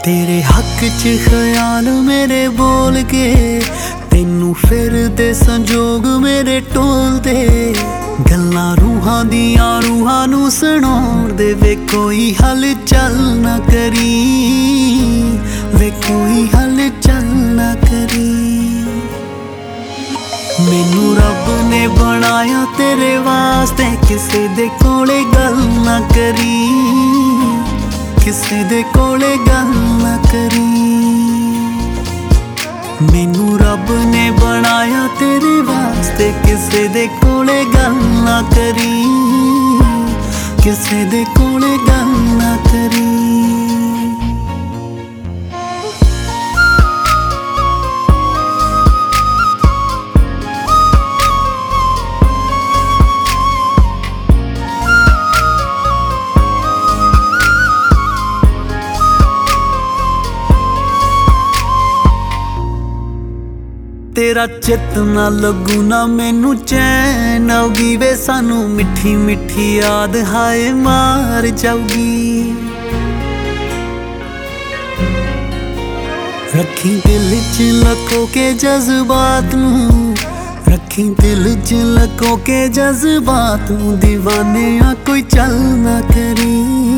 तेरे हक च ख्याल मेरे बोल के तेनू फिर दे संजोग मेरे टोल दे गल्लां रूहां दियां रूहां नू सुणाउण दे वे कोई हल चल ना करी वे कोई हल चल ना करी। मैनू रब ने बनाया तेरे वास्ते किसे दे कोले गल ना करी किसे दे कोले गल ना करी। मैनू रब ने बनाया तेरे वास्ते किसे दे कोले गल ना करी किसे दे कोले गल ना करी। तेरा चित ना लगू ना मैनू चैन आऊगी वे सानू मिठी मिठी याद हाय मार जाऊगी। रखी दिल च लको के जज्बात नू रखी दिल च लको के जज्बात नू दीवाने आ कोई चल ना करी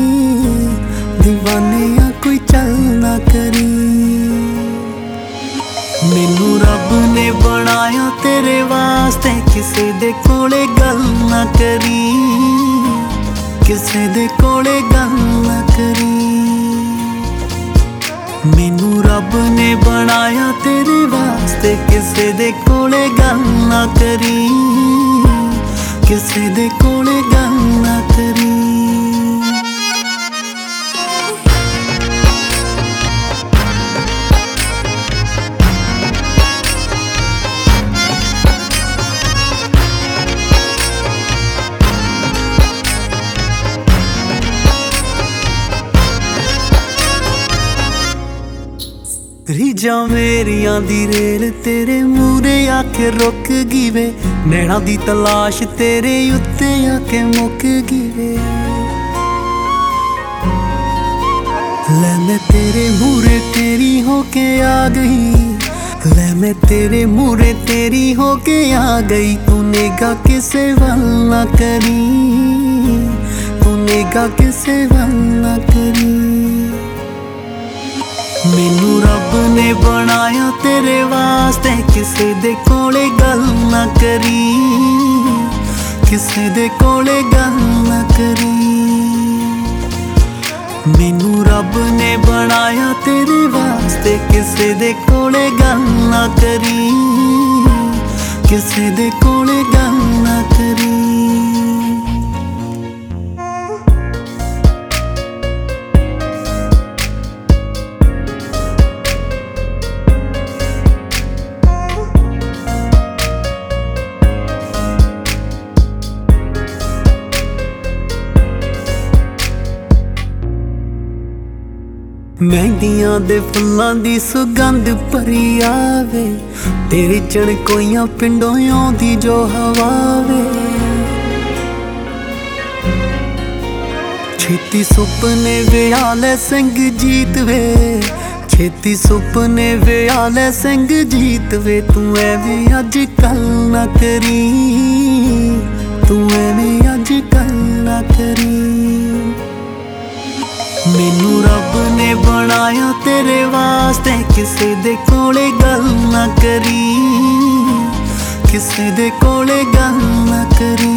दीवाने आ कोई चल ना करी। मैनू रब ने बनाया तेरे वास्ते किसे दे कोले गल ना करी किसे दे कोले गल ना करी। मैनू रब ने बनाया तेरे वास्ते किसे दे कोले गल ना करी किसे दे कोले गल ना करी। रीजा मेरियां दी रेल तेरे मूरे आके रुक गई वे नैना दी तलाश तेरे उत्ते आके मुक गई वे। ले मैं तेरे मूरे तेरी होके आ गई ले मैं तेरे मूरे तेरी होके आ गई। तूने गा किसे वल ना करी तूने गा किसे वल ना करी। मैनू रब ने बनाया तेरे वास्ते किसे दे कोले गल ना करी किसे दे कोले गल ना करी। मैनू रब ने बनाया तेरे वास्ते किसे दे कोले गल ना करी किसे दे कोले गल ना करी। मेहंदियां दे फुल्लां दी सुगंध भरी आवे तेरे चणकोइयां पिंडों आउंदी जो हवा वे। छेती सुपने विआले सिंह जीत वे छेती सुपने विआले सिंह जीत वे। तू एवें अज कल ना करी तू एवें अज कल ना करी। मैनू रब ने बनाया तेरे वास्ते किसे दे कोले गल ना करी किसे दे कोले गल ना करी।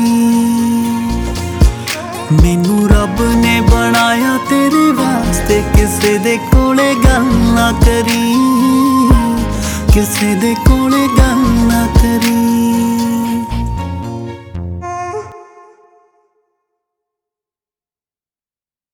मैनू रब ने बनाया तेरे वास्ते किसे दे कोले गल ना करी किसे दे कोले गल ना करी।